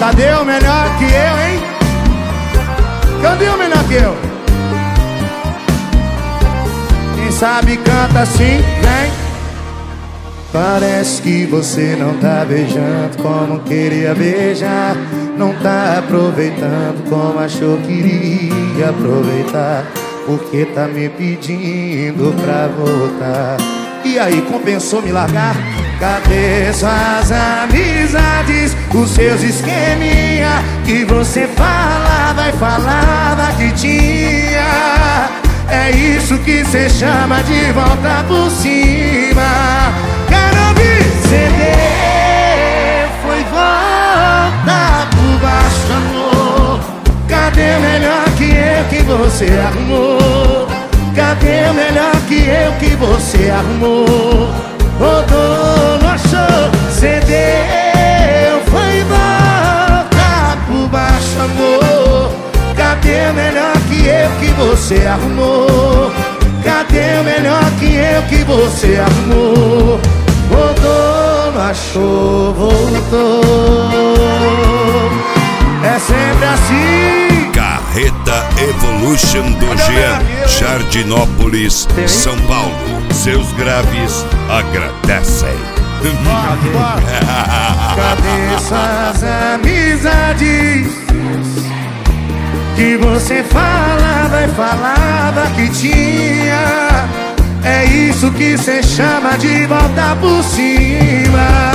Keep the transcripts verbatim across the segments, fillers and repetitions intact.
Cadê o melhor que eu, hein? Cadê o melhor que eu? Quem sabe canta assim, vem. Parece que você não tá beijando como queria beijar. Não tá aproveitando como achou que iria aproveitar. Porque tá me pedindo pra voltar. E aí, compensou me largar? Cadê suas amizades? Os seus esqueminha que você falava e falava que tinha. É isso que cê chama de volta por cima. Quero ouvir C D. Foi volta por baixo, amor. Cadê o melhor que eu que você arrumou? Cadê o melhor que eu que você arrumou? Rodou, não achou, cedeu, foi volta por baixo, amor. Cadê o melhor que eu que você arrumou? Cadê o melhor que eu que você arrumou? Rodou, não achou, voltou. É sempre assim. Carreta Evolution do Jean, Jardinópolis, São Paulo. Seus graves agradecem. Cadê suas amizades que você falava e falava que tinha? É isso que cê chama de volta por cima.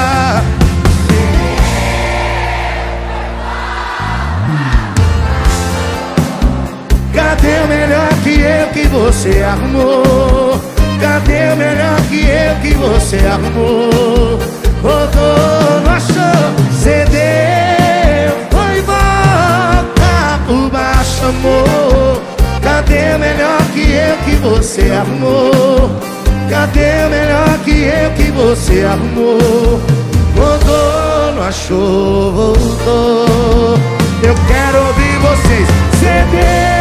Cadê o melhor que eu que você arrumou? Cadê o melhor que eu que você arrumou? Rodou, não achou, cedeu, foi volta por baixo, amor. Cadê o melhor que eu que você arrumou? Cadê o melhor que eu que você arrumou? Rodou, não achou, voltou. Eu quero ouvir vocês, cedeu.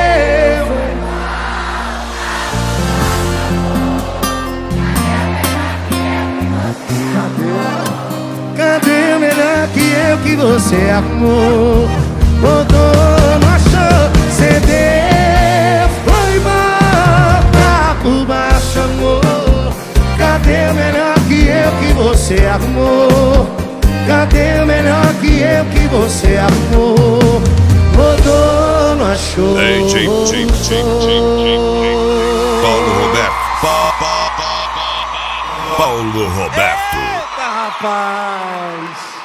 Cadê o melhor que eu que você arrumou? Rodou, não achou, cedeu, foi volta por baixo, amor. Cadê o melhor que eu que você arrumou? Cadê o melhor que eu que você arrumou? Rodou, não achou. Ei, tchim, tchim, tchim, tchim, Paulo Roberto. Pa, pa, pa, pa, pa. Paulo Roberto. Eita, rapaz.